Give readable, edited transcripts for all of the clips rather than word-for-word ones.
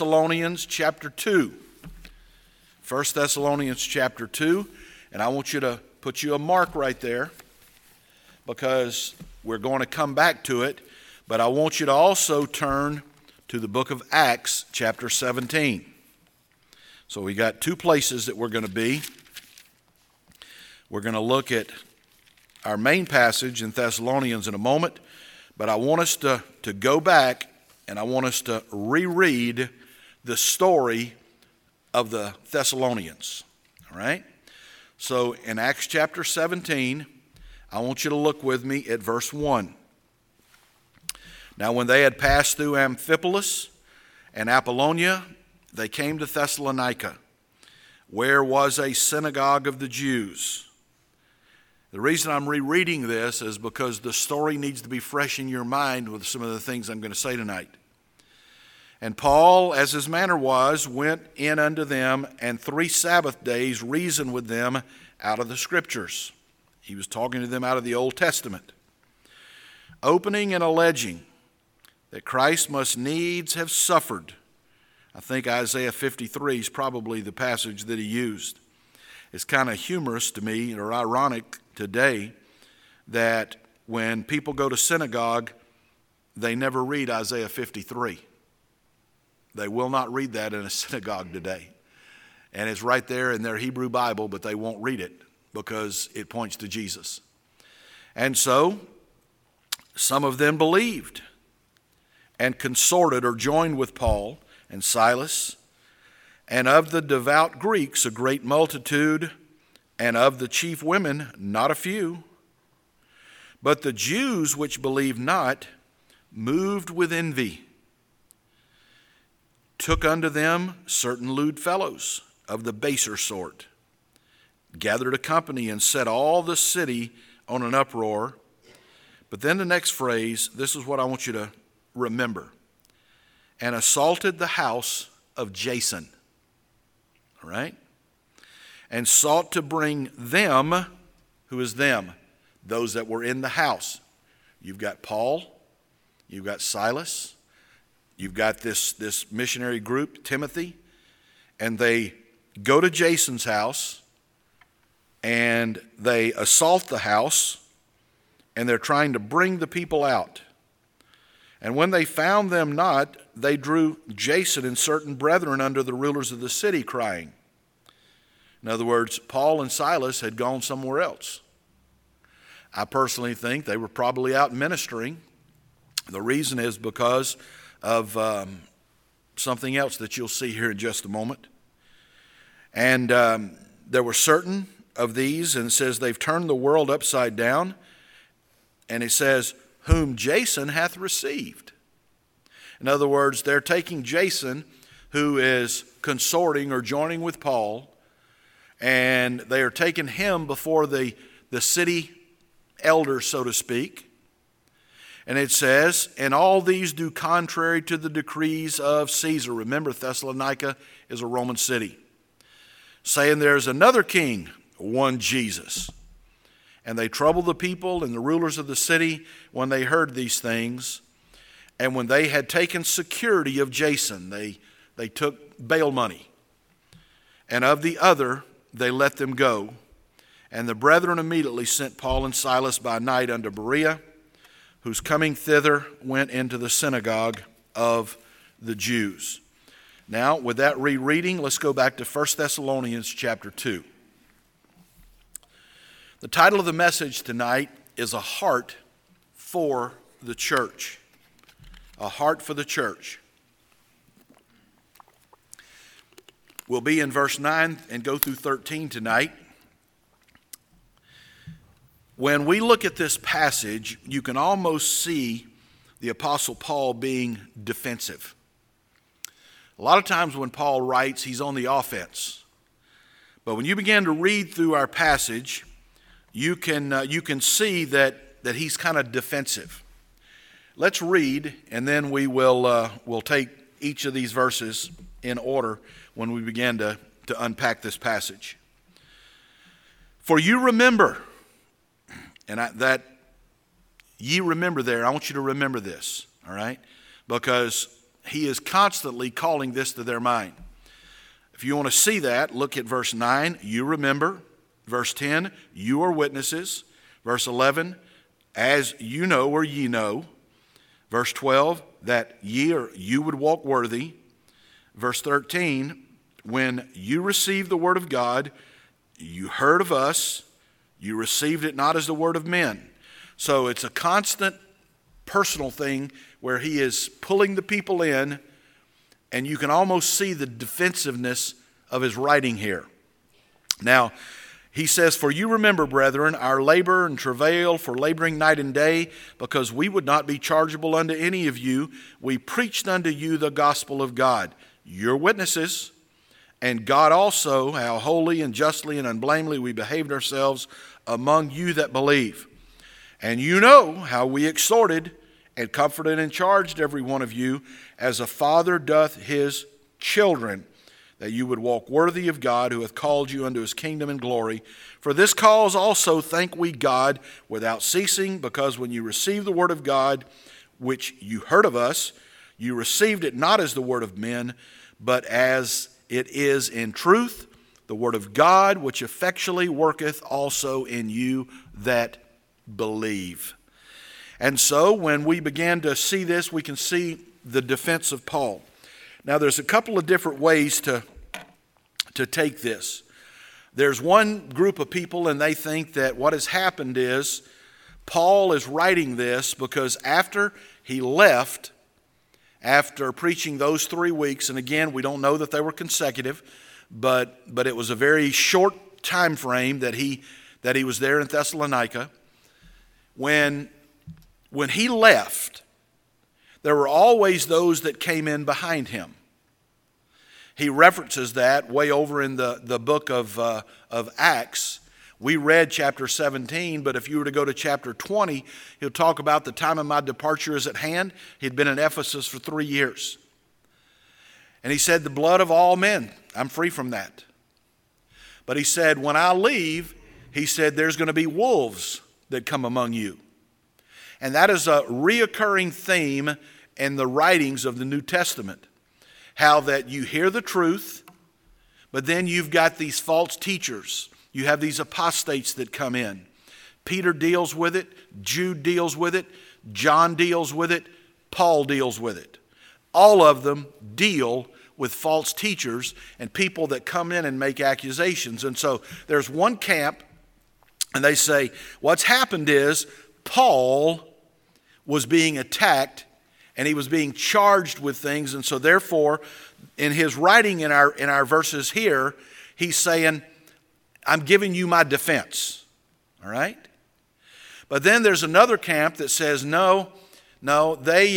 Thessalonians chapter 2. 1 Thessalonians chapter 2. And I want you to put you a mark right there because we're going to come back to it. But I want you to also turn to the book of Acts chapter 17. So we got two places that we're going to be. We're going to look at our main passage in Thessalonians in a moment. But I want us to go back and I want us to reread the story of the Thessalonians. All right? So in Acts chapter 17, I want you to look with me at verse 1. Now when they had passed through Amphipolis and Apollonia, they came to Thessalonica, where was a synagogue of the Jews. The reason I'm rereading this is because the story needs to be fresh in your mind with some of the things I'm going to say tonight. And Paul, as his manner was, went in unto them, and 3 Sabbath days reasoned with them out of the Scriptures. He was talking to them out of the Old Testament, opening and alleging that Christ must needs have suffered. I think Isaiah 53 is probably the passage that he used. It's kind of humorous to me, or ironic today, that when people go to synagogue, they never read Isaiah 53. They will not read that in a synagogue today. And it's right there in their Hebrew Bible, but they won't read it because it points to Jesus. And so, some of them believed and consorted or joined with Paul and Silas, and of the devout Greeks a great multitude, and of the chief women not a few. But the Jews which believed not, moved with envy, took unto them certain lewd fellows of the baser sort, gathered a company and set all the city on an uproar. But then the next phrase, this is what I want you to remember. And assaulted the house of Jason. All right? And sought to bring them, who is them? Those that were in the house. You've got Paul, you've got Silas, you've got this missionary group, Timothy, and they go to Jason's house and they assault the house and they're trying to bring the people out. And when they found them not, they drew Jason and certain brethren under the rulers of the city, crying. In other words, Paul and Silas had gone somewhere else. I personally think they were probably out ministering. The reason is because of something else that you'll see here in just a moment. And there were certain of these, and it says they've turned the world upside down. And it says, whom Jason hath received. In other words, they're taking Jason, who is consorting or joining with Paul, and they are taking him before the city elders, so to speak. And it says, and all these do contrary to the decrees of Caesar. Remember, Thessalonica is a Roman city. Saying there's another king, one Jesus. And they troubled the people and the rulers of the city when they heard these things. And when they had taken security of Jason, they took bail money. And of the other, they let them go. And the brethren immediately sent Paul and Silas by night unto Berea, whose coming thither went into the synagogue of the Jews. Now, with that rereading, let's go back to 1 Thessalonians chapter 2. The title of the message tonight is A Heart for the Church. A Heart for the Church. We'll be in verse 9 and go through 13 tonight. When we look at this passage, you can almost see the Apostle Paul being defensive. A lot of times when Paul writes, he's on the offense. But when you begin to read through our passage, you can see that he's kind of defensive. Let's read, and then we'll take each of these verses in order when we begin to unpack this passage. For you remember, and that ye remember there, I want you to remember this, all right? Because he is constantly calling this to their mind. If you want to see that, look at verse 9, you remember. Verse 10, you are witnesses. Verse 11, as you know or ye know. Verse 12, that you would walk worthy. Verse 13, when you received the word of God, you heard of us, you received it not as the word of men. So it's a constant personal thing where he is pulling the people in, and you can almost see the defensiveness of his writing here. Now, he says, for you remember, brethren, our labor and travail for laboring night and day, because we would not be chargeable unto any of you. We preached unto you the gospel of God. You're witnesses, and God also, how holy and justly and unblamely we behaved ourselves among you that believe. And you know how we exhorted and comforted and charged every one of you, as a father doth his children, that you would walk worthy of God, who hath called you unto his kingdom and glory. For this cause also thank we God without ceasing, because when you received the word of God, which you heard of us, you received it not as the word of men, but as it is in truth, the word of God, which effectually worketh also in you that believe. And so when we begin to see this, we can see the defense of Paul. Now there's a couple of different ways to take this. There's one group of people, and they think that what has happened is Paul is writing this because after he left, after preaching those 3 weeks, and again, we don't know that they were consecutive, but it was a very short time frame that he was there in Thessalonica. When he left, there were always those that came in behind him. He references that way over in the book of Acts. We read chapter 17, but if you were to go to chapter 20, he'll talk about the time of my departure is at hand. He'd been in Ephesus for 3 years. And he said, the blood of all men, I'm free from that. But he said, when I leave, he said, there's going to be wolves that come among you. And that is a reoccurring theme in the writings of the New Testament. How that you hear the truth, but then you've got these false teachers. You have these apostates that come in. Peter deals with it. Jude deals with it. John deals with it. Paul deals with it. All of them deal with false teachers and people that come in and make accusations. And so there's one camp, and they say, what's happened is Paul was being attacked and he was being charged with things. And so therefore, in his writing in our verses here, he's saying, I'm giving you my defense. All right? But then there's another camp that says, no, they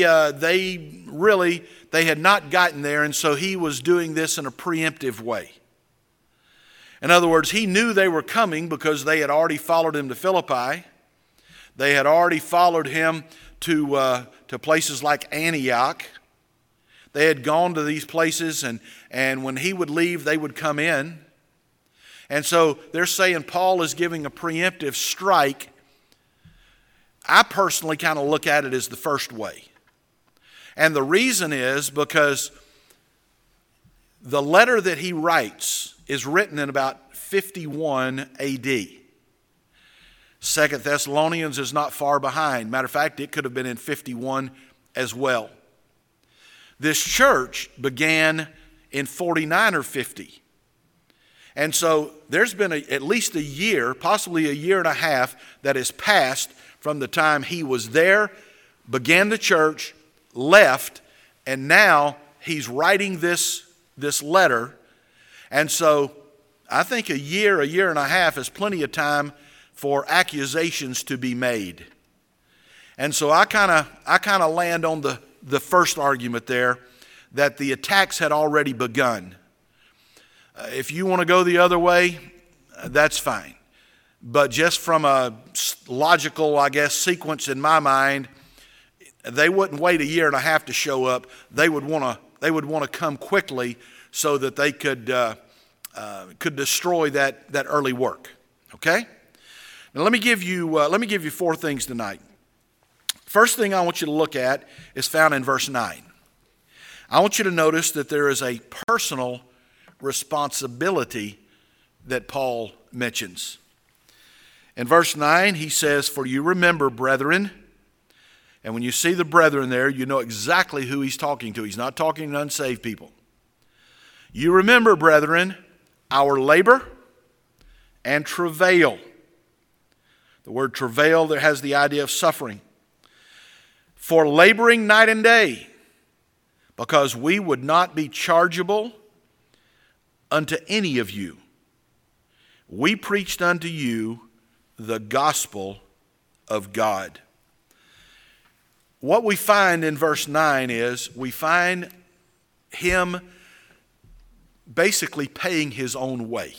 had not gotten there, and so he was doing this in a preemptive way. In other words, he knew they were coming because they had already followed him to Philippi. They had already followed him to places like Antioch. They had gone to these places, and when he would leave, they would come in. And so they're saying Paul is giving a preemptive strike. I personally kind of look at it as the first way. And the reason is because the letter that he writes is written in about 51 A.D. 2 Thessalonians is not far behind. Matter of fact, it could have been in 51 as well. This church began in 49 or 50. And so there's been at least a year, possibly a year and a half, that has passed from the time he was there, began the church, left, and now he's writing this letter. And so I think a year and a half is plenty of time for accusations to be made. And so I kind of land on the first argument there, that the attacks had already begun. If you want to go the other way, that's fine. But just from a logical, sequence in my mind, they wouldn't wait a year and a half to show up. They would want to come quickly so that they could destroy that early work. Okay? Now let me give you 4 things tonight. First thing I want you to look at is found in verse 9. I want you to notice that there is a personal responsibility that Paul mentions. In verse 9, he says, "For you remember, brethren," and when you see the brethren there, you know exactly who he's talking to. He's not talking to unsaved people. "You remember, brethren, our labor and travail." The word travail there has the idea of suffering. "For laboring night and day, because we would not be chargeable unto any of you. We preached unto you the gospel of God." What we find in verse 9 is we find him basically paying his own way.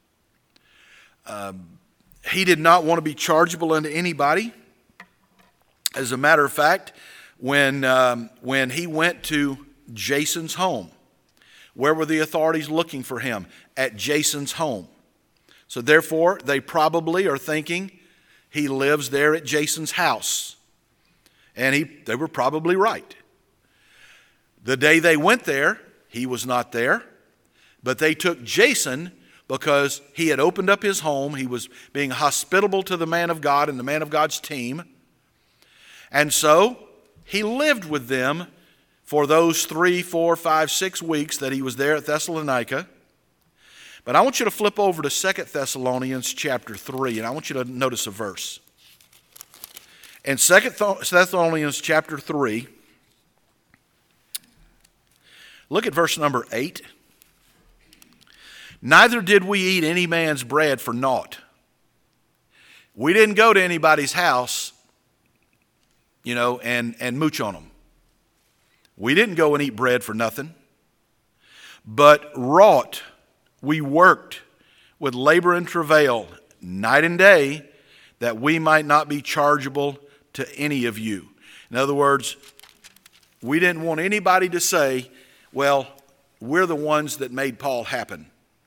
He did not want to be chargeable unto anybody. As a matter of fact, when he went to Jason's home, where were the authorities looking for him? At Jason's home. So therefore, they probably are thinking he lives there at Jason's house. And they were probably right. The day they went there, he was not there. But they took Jason because he had opened up his home. He was being hospitable to the man of God and the man of God's team. And so he lived with them for those 3, 4, 5, 6 weeks that he was there at Thessalonica. But I want you to flip over to 2 Thessalonians chapter 3, and I want you to notice a verse. In 2 Thessalonians chapter 3, look at verse number 8. "Neither did we eat any man's bread for naught." We didn't go to anybody's house, and mooch on them. We didn't go and eat bread for nothing. "But wrought," we worked with labor and travail night and day, "that we might not be chargeable to any of you." In other words, we didn't want anybody to say, well, we're the ones that made Paul happen.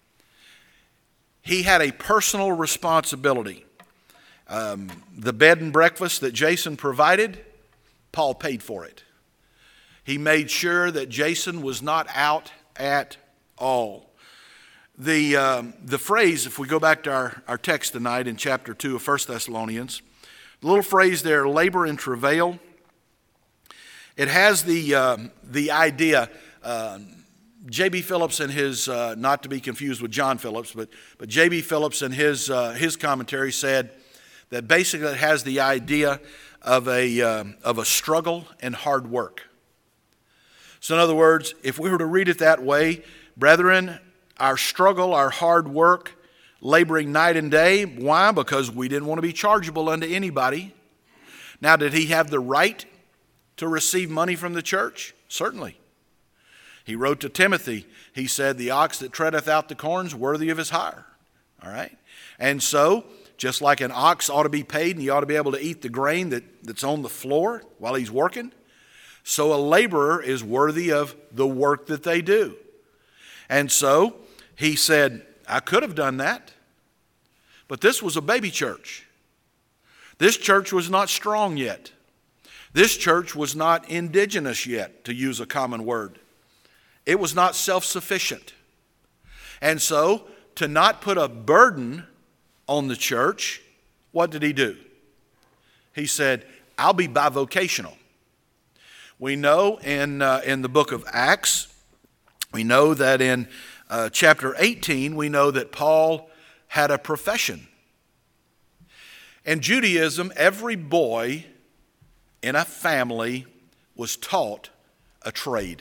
He had a personal responsibility. The bed and breakfast that Jason provided, Paul paid for it. He made sure that Jason was not out at all. The phrase, if we go back to our text tonight in chapter 2 of 1 Thessalonians, the little phrase there, labor and travail, it has the idea, J.B. Phillips in his, not to be confused with John Phillips, but J.B. Phillips in his commentary said that basically it has the idea of a struggle and hard work. So in other words, if we were to read it that way, brethren, our struggle, our hard work, laboring night and day. Why? Because we didn't want to be chargeable unto anybody. Now, did he have the right to receive money from the church? Certainly. He wrote to Timothy, he said, "The ox that treadeth out the corn is worthy of his hire." All right? And so, just like an ox ought to be paid and he ought to be able to eat the grain that's on the floor while he's working, so a laborer is worthy of the work that they do. And so, he said, I could have done that, but this was a baby church. This church was not strong yet. This church was not indigenous yet, to use a common word. It was not self-sufficient. And so, to not put a burden on the church, what did he do? He said, I'll be bivocational. We know in the book of Acts, we know that in chapter 18, we know that Paul had a profession. In Judaism, every boy in a family was taught a trade.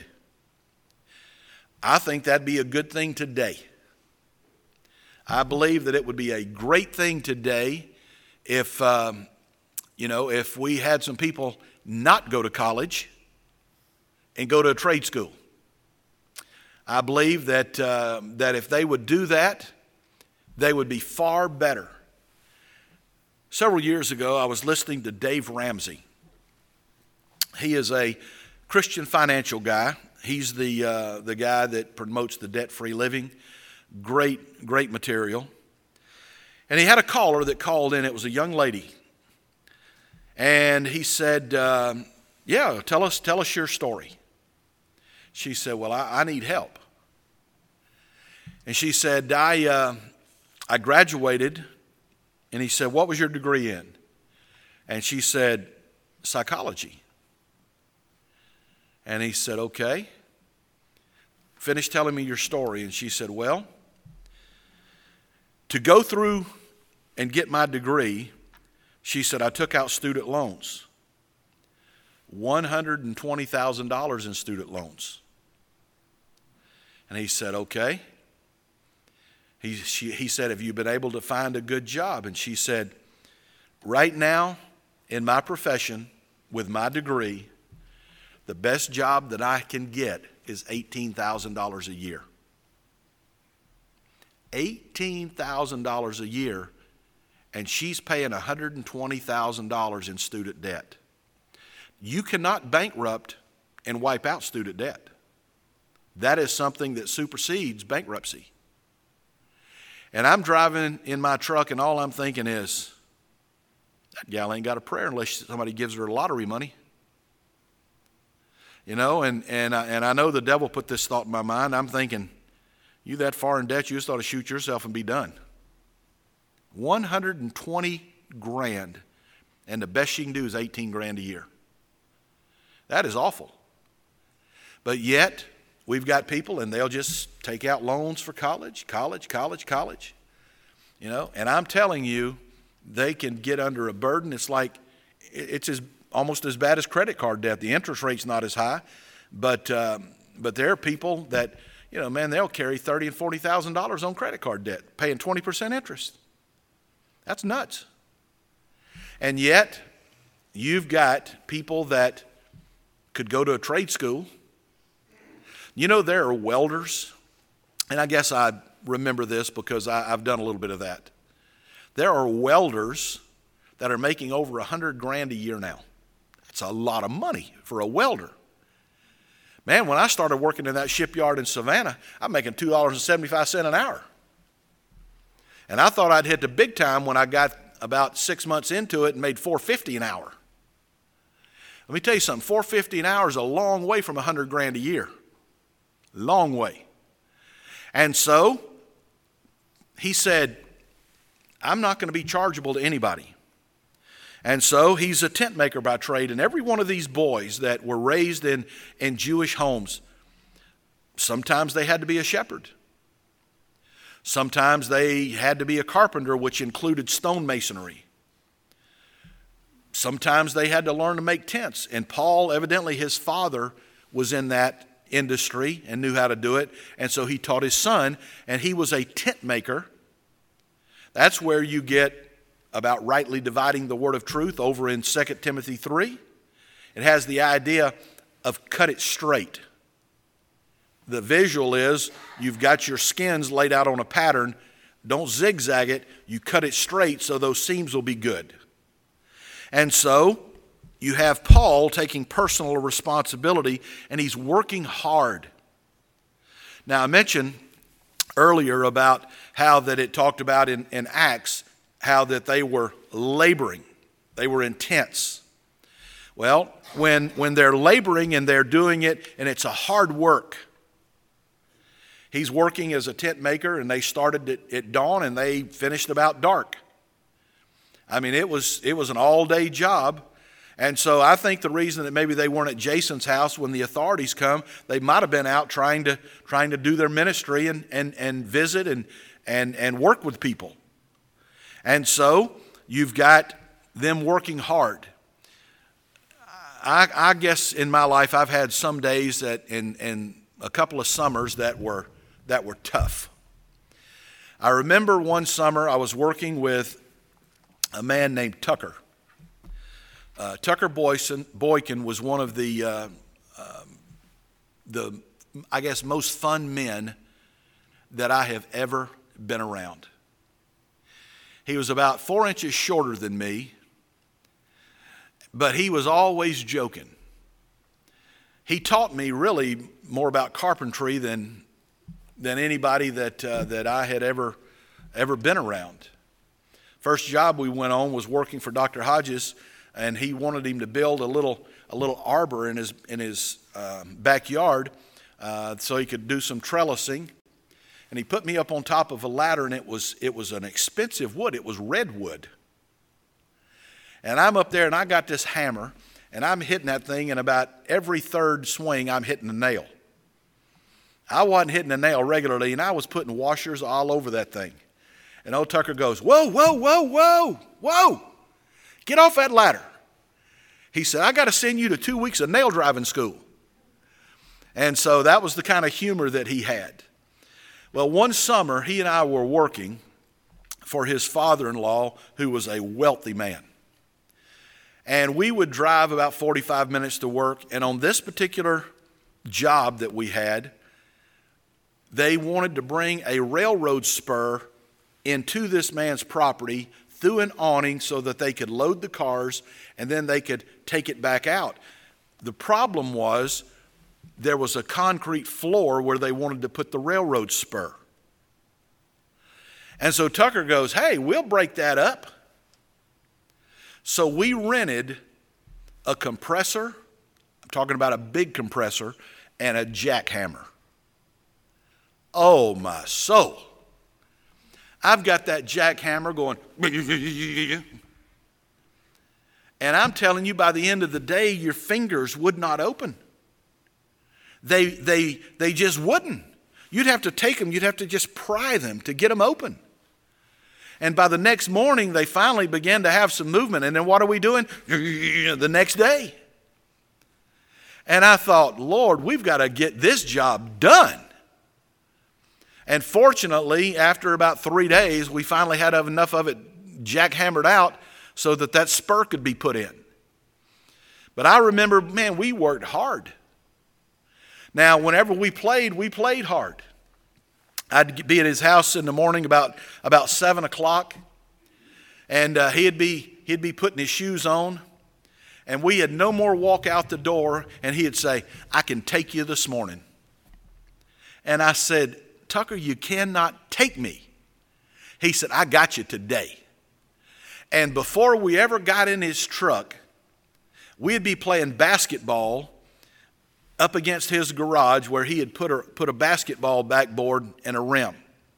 I think that'd be a good thing today. I believe that it would be a great thing today if, if we had some people not go to college and go to a trade school. I believe that if they would do that, they would be far better. Several years ago, I was listening to Dave Ramsey. He is a Christian financial guy. He's the guy that promotes the debt-free living. Great material. And he had a caller that called in. It was a young lady. And he said, tell us your story. She said, well, I need help. And she said, I graduated. And he said, what was your degree in? And she said, psychology. And he said, okay. Finish telling me your story. And she said, well, to go through and get my degree, she said, I took out student loans. $120,000 in student loans. And he said, okay. He said, have you been able to find a good job? And she said, right now, in my profession, with my degree, the best job that I can get is $18,000 a year. $18,000 a year, and she's paying $120,000 in student debt. You cannot bankrupt and wipe out student debt. That is something that supersedes bankruptcy. And I'm driving in my truck, and all I'm thinking is, that gal ain't got a prayer unless somebody gives her lottery money. You know, and I know the devil put this thought in my mind. I'm thinking, you that far in debt, you just ought to shoot yourself and be done. 120 grand, and the best she can do is 18 grand a year. That is awful. But yet, we've got people, and they'll just take out loans for college. You know, and I'm telling you, they can get under a burden. It's like, it's almost as bad as credit card debt. The interest rate's not as high, but there are people that, you know, man, they'll carry $30,000 and $40,000 on credit card debt, paying 20% interest. That's nuts. And yet, you've got people that could go to a trade school. You know, there are welders, and I guess I remember this because I've done a little bit of that. There are welders that are making over 100 grand a year now. That's a lot of money for a welder. Man, when I started working in that shipyard in Savannah, I'm making $2.75 an hour. And I thought I'd hit the big time when I got about 6 months into it and made $4.50 an hour. Let me tell you something, $4.50 an hour is a long way from 100 grand a year. Long way. And so, he said, I'm not going to be chargeable to anybody. And so he's a tent maker by trade, and every one of these boys that were raised in Jewish homes, sometimes they had to be a shepherd. Sometimes they had to be a carpenter, which included stonemasonry. Sometimes they had to learn to make tents. And Paul, evidently his father was in that industry and knew how to do it. And so he taught his son, and he was a tent maker. That's where you get about rightly dividing the word of truth over in 2 Timothy 3. It has the idea of cut it straight. The visual is you've got your skins laid out on a pattern. Don't zigzag it. You cut it straight so those seams will be good. And so you have Paul taking personal responsibility, and he's working hard. Now, I mentioned earlier about how that it talked about in Acts, how that they were laboring. They were intense. Well, when they're laboring and they're doing it, and it's a hard work. He's working as a tent maker, and they started at dawn, and they finished about dark. I mean, it was an all-day job. And so I think the reason that maybe they weren't at Jason's house when the authorities come, they might have been out trying to do their ministry and visit and work with people. And so you've got them working hard. I guess in my life I've had some days that in a couple of summers that were tough. I remember one summer I was working with a man named Tucker. Tucker Boykin was one of the I guess most fun men that I have ever been around. He was about 4 inches shorter than me, but he was always joking. He taught me really more about carpentry than anybody that I had ever been around. First job we went on was working for Dr. Hodges, and he wanted him to build a little arbor in his backyard so he could do some trellising. And he put me up on top of a ladder, and it was an expensive wood. It was redwood. And I'm up there, and I got this hammer, and I'm hitting that thing, and about every third swing, I'm hitting a nail. I wasn't hitting a nail regularly, and I was putting washers all over that thing. And old Tucker goes, whoa, whoa, whoa, whoa, whoa. Get off that ladder. He said, I got to send you to 2 weeks of nail driving school. And so that was the kind of humor that he had. Well, one summer, he and I were working for his father-in-law, who was a wealthy man. And we would drive about 45 minutes to work. And on this particular job that we had, they wanted to bring a railroad spur into this man's property through an awning so that they could load the cars and then they could take it back out. The problem was there was a concrete floor where they wanted to put the railroad spur. And so Tucker goes, hey, we'll break that up. So we rented a compressor, I'm talking about a big compressor, and a jackhammer. Oh, my soul. I've got that jackhammer going, and I'm telling you, by the end of the day, your fingers would not open. They just wouldn't. You'd have to take them, you'd have to just pry them to get them open. And by the next morning, they finally began to have some movement. And then what are we doing? The next day. And I thought, Lord, we've got to get this job done. And fortunately, after about 3 days, we finally had enough of it jackhammered out so that that spur could be put in. But I remember, man, we worked hard. Now, whenever we played hard. I'd be at his house in the morning about 7 o'clock, and he'd be putting his shoes on, and we had no more walk out the door, and he'd say, I can take you this morning. And I said, Tucker, you cannot take me. He said, I got you today. And before we ever got in his truck, we'd be playing basketball up against his garage where he had put a basketball backboard and a rim.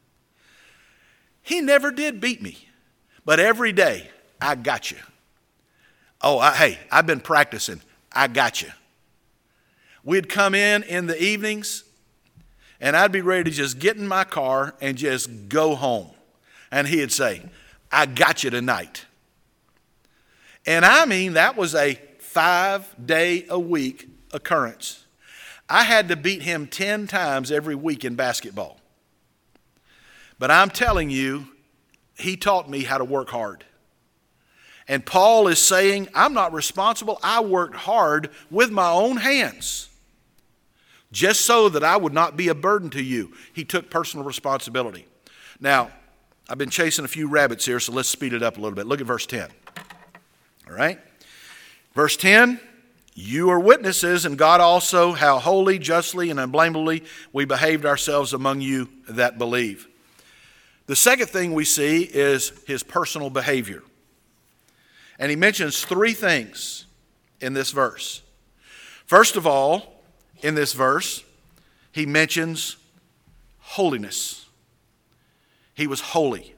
He never did beat me, but every day, I got you. Oh, hey, I've been practicing. I got you. We'd come in the evenings, and I'd be ready to just get in my car and just go home. And he'd say, I got you tonight. And I mean, that was a 5-day-a-week occurrence. I had to beat him 10 times every week in basketball. But I'm telling you, he taught me how to work hard. And Paul is saying, I'm not responsible. I worked hard with my own hands, just so that I would not be a burden to you. He took personal responsibility. Now, I've been chasing a few rabbits here, so let's speed it up a little bit. Look at verse 10. All right? Verse 10. You are witnesses, and God also, how holy, justly, and unblameably we behaved ourselves among you that believe. The second thing we see is his personal behavior. And he mentions 3 things in this verse. First of all, in this verse, he mentions holiness. He was holy.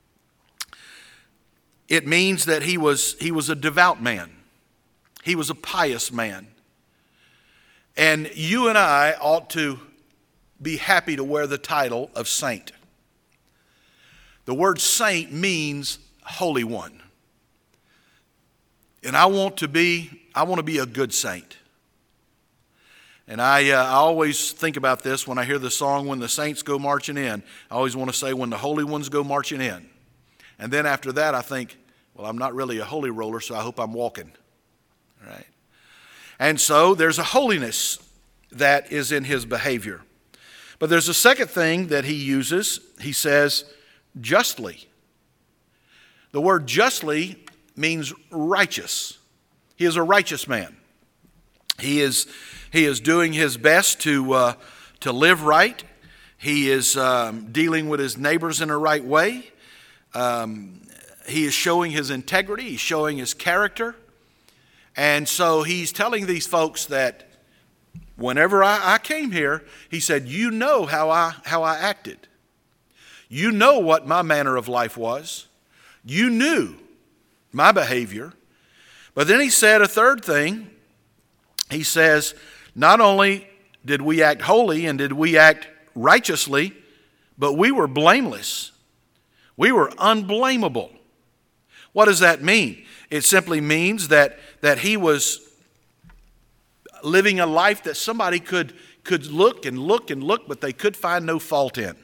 It means that he was a devout man. He was a pious man. And you and I ought to be happy to wear the title of saint. The word saint means holy one. And I want to be a good saint. And I always think about this when I hear the song, When the Saints Go Marching In. I always want to say, when the holy ones go marching in. And then after that, I think, well, I'm not really a holy roller, so I hope I'm walking. Right? And so there's a holiness that is in his behavior. But there's a second thing that he uses. He says, justly. The word justly means righteous. He is a righteous man. He is doing his best to live right. He is dealing with his neighbors in a right way. He is showing his integrity. He's showing his character. And so he's telling these folks that whenever I came here, he said, you know how I acted. You know what my manner of life was. You knew my behavior. But then he said a third thing. He says, not only did we act holy and did we act righteously, but we were blameless. We were unblameable. What does that mean? It simply means that he was living a life that somebody could look and look and look, but they could find no fault in.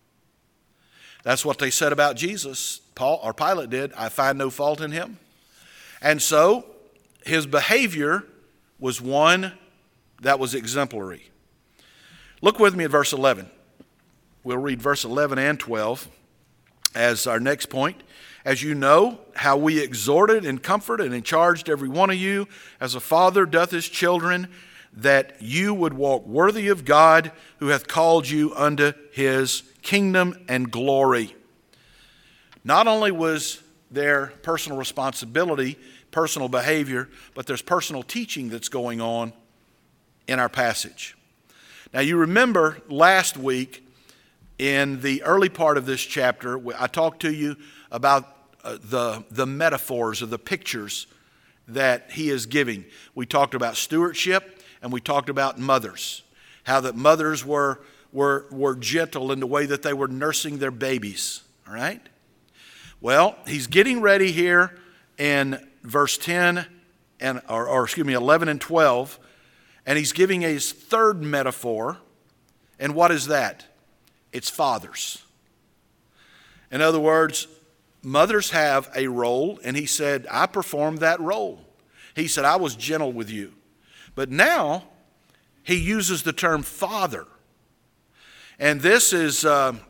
That's what they said about Jesus. Pilate did. I find no fault in him. And so his behavior was one that was exemplary. Look with me at verse 11. We'll read verse 11 and 12 as our next point. As you know, how we exhorted and comforted and charged every one of you, as a father doth his children, that you would walk worthy of God, who hath called you unto his kingdom and glory. Not only was there personal responsibility, personal behavior, but there's personal teaching that's going on in our passage. Now you remember last week in the early part of this chapter, I talked to you about the metaphors or the pictures that he is giving. We talked about stewardship and we talked about mothers. How that mothers were gentle in the way that they were nursing their babies. All right? Well, he's getting ready here in verse 10 and 11 and 12, and he's giving a third metaphor. And what is that? It's fathers. In other words, mothers have a role, and he said, I performed that role. He said, I was gentle with you. But now he uses the term father. And this is an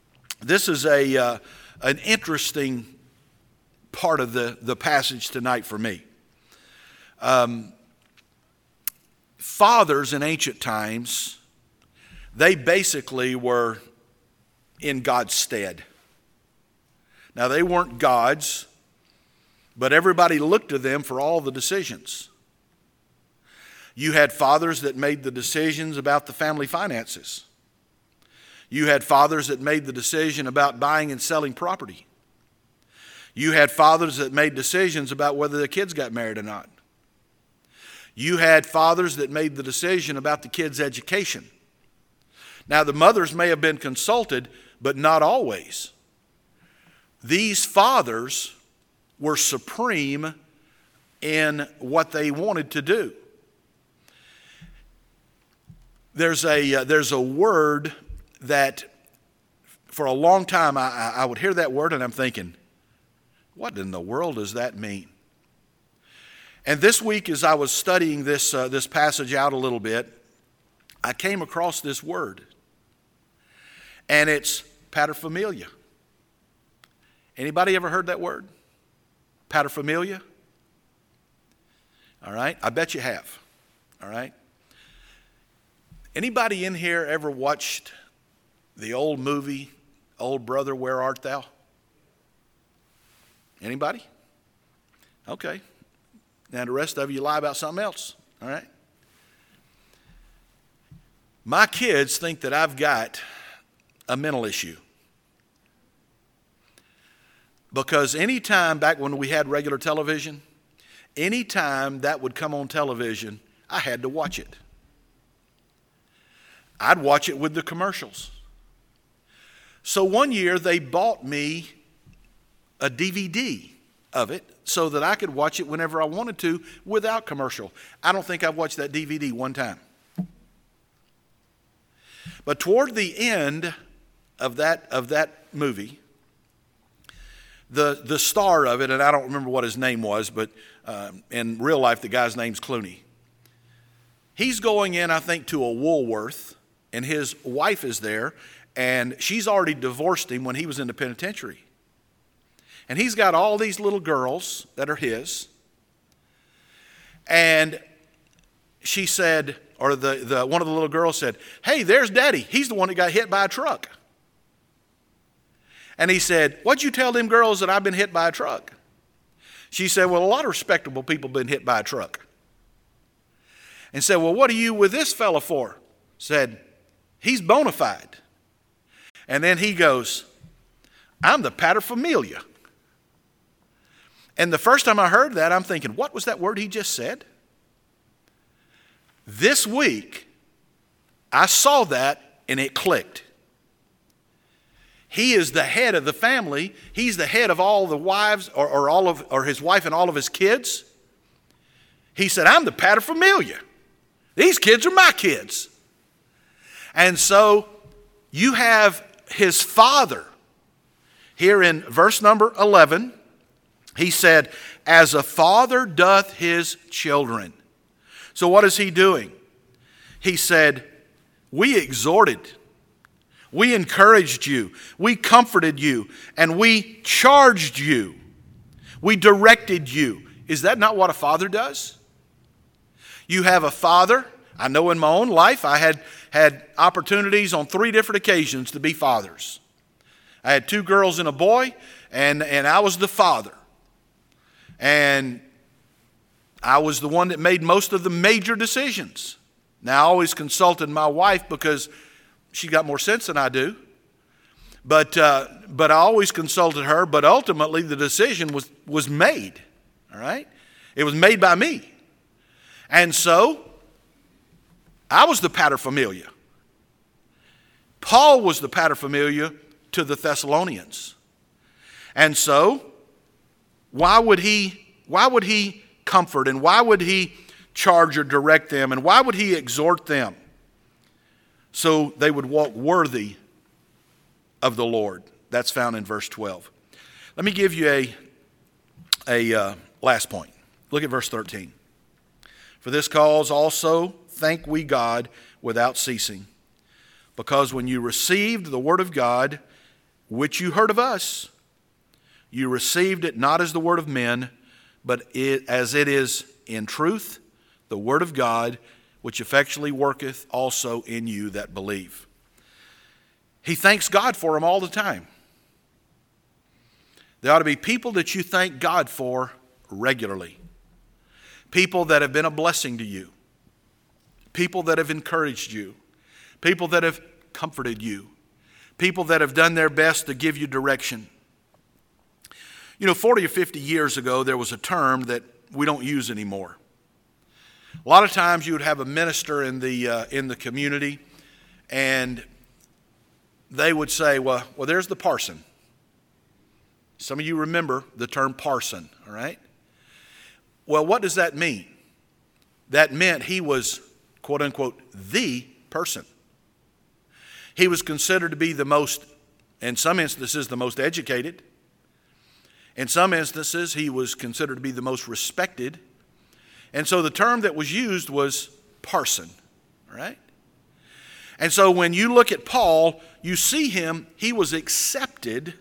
interesting part of the passage tonight for me. Fathers in ancient times, they basically were in God's stead. Now, they weren't gods, but everybody looked to them for all the decisions. You had fathers that made the decisions about the family finances. You had fathers that made the decision about buying and selling property. You had fathers that made decisions about whether their kids got married or not. You had fathers that made the decision about the kids' education. Now, the mothers may have been consulted, but not always. These fathers were supreme in what they wanted to do. There's a word that for a long time I would hear that word and I'm thinking, what in the world does that mean? And this week as I was studying this passage out a little bit, I came across this word. And it's paterfamilia. Anybody ever heard that word? Paterfamilia? All right, I bet you have. All right. Anybody in here ever watched the old movie, Old Brother, Where Art Thou? Anybody? Okay. Now the rest of you lie about something else. All right. My kids think that I've got a mental issue. Because anytime back when we had regular television, anytime that would come on television, I had to watch it. I'd watch it with the commercials. So one year they bought me a DVD of it so that I could watch it whenever I wanted to without commercial. I don't think I've watched that DVD one time. But toward the end of that movie, the star of it, and I don't remember what his name was, but in real life the guy's name's Clooney. He's going in, I think, to a Woolworth, and his wife is there, and she's already divorced him when he was in the penitentiary. And he's got all these little girls that are his. And she said, or the one of the little girls said, "Hey, there's Daddy. He's the one that got hit by a truck." And he said, "What'd you tell them girls that I've been hit by a truck?" She said, "Well, a lot of respectable people have been hit by a truck." and said, well, what are you with this fella for? Said, he's bona fide. And then he goes, I'm the paterfamilias. And the first time I heard that, I'm thinking, what was that word he just said? This week, I saw that and it clicked. He is the head of the family. He's the head of all the wives or his wife and all of his kids. He said, I'm the paterfamilias. These kids are my kids. And so you have his father here in verse number 11. He said, as a father doth his children. So what is he doing? He said, we exhorted, we encouraged you, we comforted you, and we charged you. We directed you. Is that not what a father does? You have a father. I know in my own life I had opportunities on 3 different occasions to be fathers. I had 2 girls and a boy, and I was the father. And I was the one that made most of the major decisions. Now, I always consulted my wife because she got more sense than I do. But I always consulted her, but ultimately the decision was made. All right? It was made by me. And so, I was the paterfamilias. Paul was the paterfamilias to the Thessalonians. And so, why would he comfort, and why would he charge or direct them, and why would he exhort them? So they would walk worthy of the Lord. That's found in verse 12. Let me give you a last point. Look at verse 13. For this cause also thank we God without ceasing, because when you received the word of God, which you heard of us, you received it not as the word of men, but as it is in truth, the word of God, which effectually worketh also in you that believe. He thanks God for them all the time. There ought to be people that you thank God for regularly. People that have been a blessing to you. People that have encouraged you. People that have comforted you. People that have done their best to give you direction. 40 or 50 years ago, there was a term that we don't use anymore. A lot of times you would have a minister in the community, and they would say, well, there's the parson. Some of you remember the term parson, all right? Well, what does that mean? That meant he was, quote unquote, the person. He was considered to be the most, in some instances, the most educated. In some instances, he was considered to be the most respected. And so the term that was used was parson, right? And so when you look at Paul, you see him, he was accepted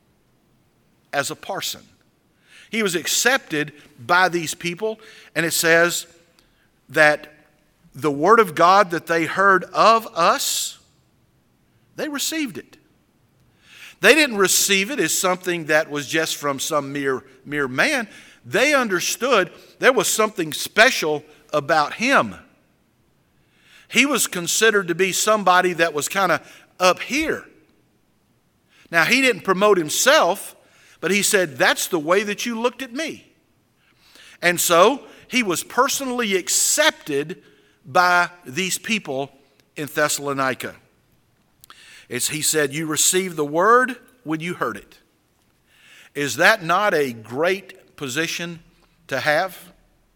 as a parson. He was accepted by these people, and it says that the word of God that they heard of us, they received it. They didn't receive it as something that was just from some mere man. They understood there was something special about him. He was considered to be somebody that was kind of up here. Now, he didn't promote himself, but he said, that's the way that you looked at me. And so, he was personally accepted by these people in Thessalonica. He said, you received the word when you heard it. Is that not a great position to have?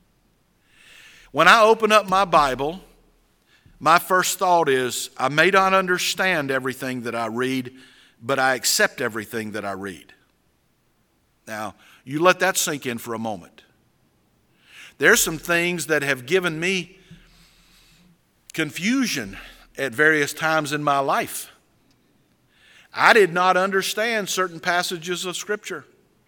When I open up my Bible, my first thought is, I may not understand everything that I read, but I accept everything that I read. Now, you let that sink in for a moment. There's some things that have given me confusion at various times in my life. I did not understand certain passages of Scripture.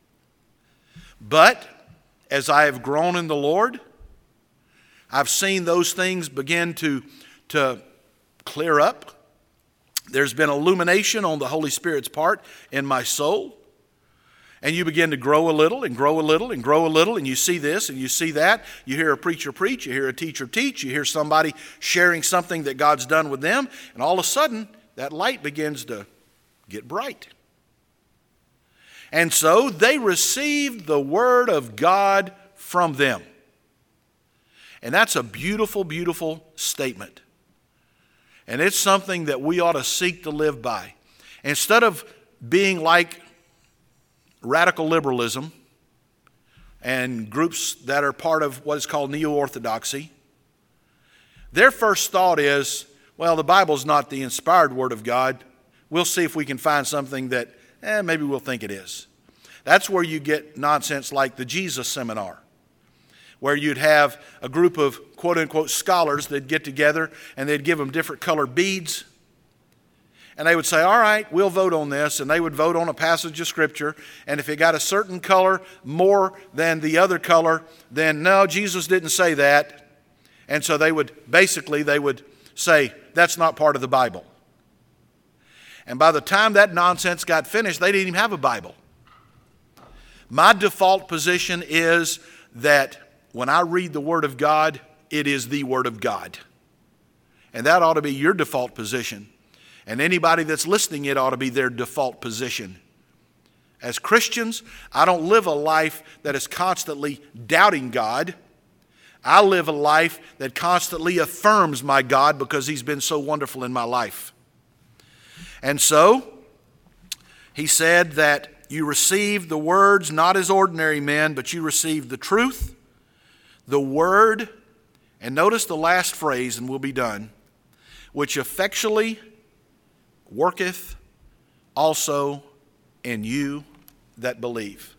But as I have grown in the Lord, I've seen those things begin to clear up. There's been illumination on the Holy Spirit's part in my soul. And you begin to grow a little and grow a little and grow a little, and you see this and you see that. You hear a preacher preach, you hear a teacher teach, you hear somebody sharing something that God's done with them, and all of a sudden, that light begins to get bright. And so they received the Word of God from them. And that's a beautiful, beautiful statement. And it's something that we ought to seek to live by. Instead of being like radical liberalism and groups that are part of what is called neo-orthodoxy, their first thought is, well, the Bible's not the inspired Word of God. We'll see if we can find something that maybe we'll think it is. That's where you get nonsense like the Jesus Seminar, where you'd have a group of quote-unquote scholars that'd get together and they'd give them different colored beads. And they would say, all right, we'll vote on this. And they would vote on a passage of Scripture. And if it got a certain color more than the other color, then no, Jesus didn't say that. And so they would say, that's not part of the Bible. And by the time that nonsense got finished, they didn't even have a Bible. My default position is that when I read the Word of God, it is the Word of God. And that ought to be your default position. And anybody that's listening, it ought to be their default position. As Christians, I don't live a life that is constantly doubting God. I live a life that constantly affirms my God because He's been so wonderful in my life. And so, he said that you received the words not as ordinary men, but you received the truth, the word, and notice the last phrase, and we'll be done, which effectually worketh also in you that believe.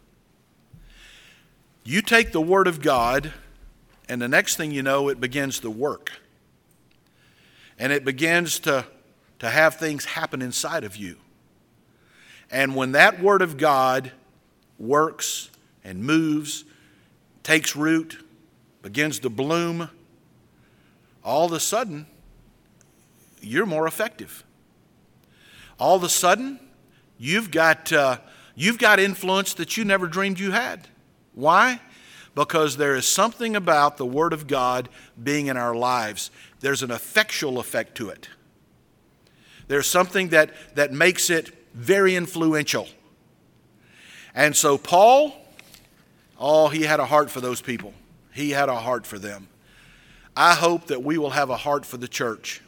You take the Word of God, and the next thing you know, it begins to work. And it begins to have things happen inside of you. And when that Word of God works and moves, takes root, begins to bloom, all of a sudden, you're more effective. All of a sudden, you've got influence that you never dreamed you had. Why? Because there is something about the Word of God being in our lives. There's an effectual effect to it. There's something that makes it very influential. And so Paul, he had a heart for those people. He had a heart for them. I hope that we will have a heart for the church.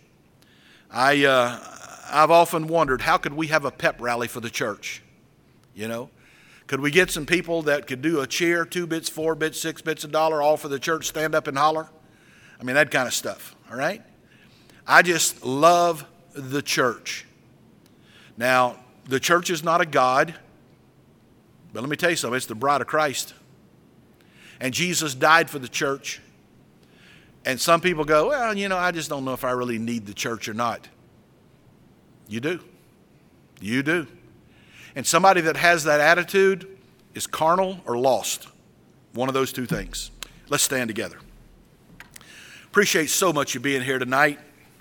I've often wondered, how could we have a pep rally for the church? You know, could we get some people that could do a cheer, 2 bits, 4 bits, 6 bits, $1, all for the church, stand up and holler? I mean, that kind of stuff, all right? I just love the church. Now, the church is not a god, but let me tell you something, it's the bride of Christ. And Jesus died for the church. And some people go, well, I just don't know if I really need the church or not. You do. You do. And somebody that has that attitude is carnal or lost. One of those two things. Let's stand together. Appreciate so much you being here tonight.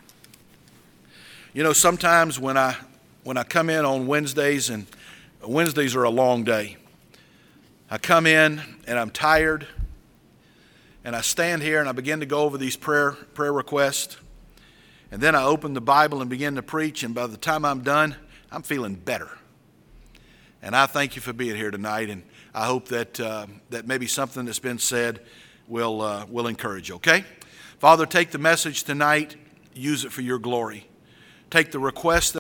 Sometimes when I come in on Wednesdays, and Wednesdays are a long day, I come in and I'm tired, and I stand here and I begin to go over these prayer requests. And then I open the Bible and begin to preach, and by the time I'm done, I'm feeling better. And I thank you for being here tonight, and I hope that maybe something that's been said will encourage you, okay? Father, take the message tonight, use it for your glory. Take the request